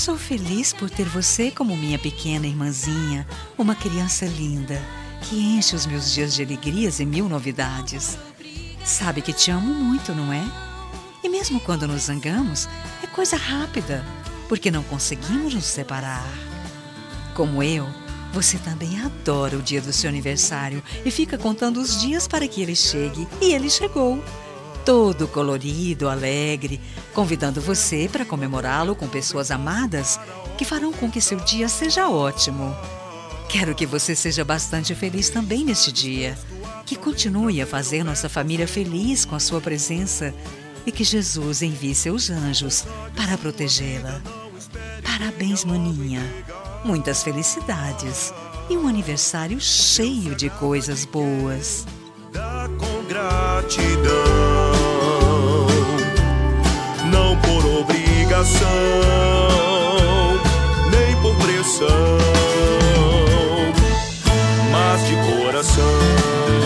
sou feliz por ter você como minha pequena irmãzinha, uma criança linda, que enche os meus dias de alegrias e mil novidades. Sabe que te amo muito, não é? E mesmo quando nos zangamos, é coisa rápida, porque não conseguimos nos separar. Como eu, você também adora o dia do seu aniversário e fica contando os dias para que ele chegue. E ele chegou, todo colorido, alegre, convidando você para comemorá-lo com pessoas amadas que farão com que seu dia seja ótimo. Quero que você seja bastante feliz também neste dia, que continue a fazer nossa família feliz com a sua presença e que Jesus envie seus anjos para protegê-la. Parabéns, maninha. Muitas felicidades e um aniversário cheio de coisas boas. Dá com gratidão, não por obrigação, nem por pressão, mas de coração.